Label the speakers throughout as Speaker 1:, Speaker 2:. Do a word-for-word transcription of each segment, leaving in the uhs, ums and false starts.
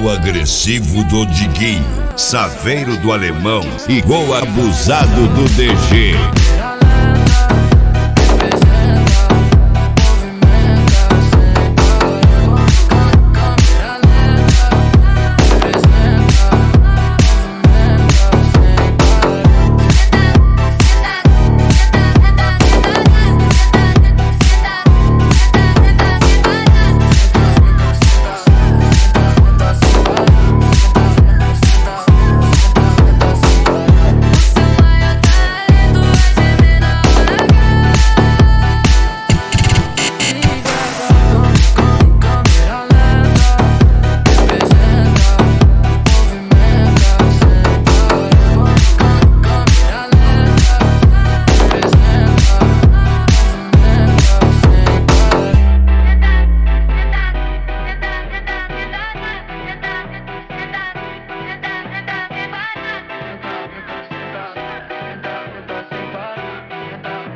Speaker 1: Gol agressivo do Diguinho, saveiro do Alemão e gol abusado do D G.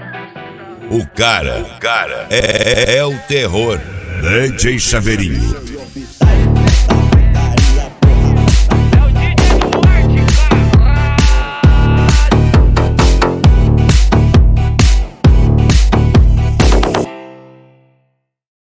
Speaker 1: O cara, o cara é, é, é o terror. D J Chaveirinho.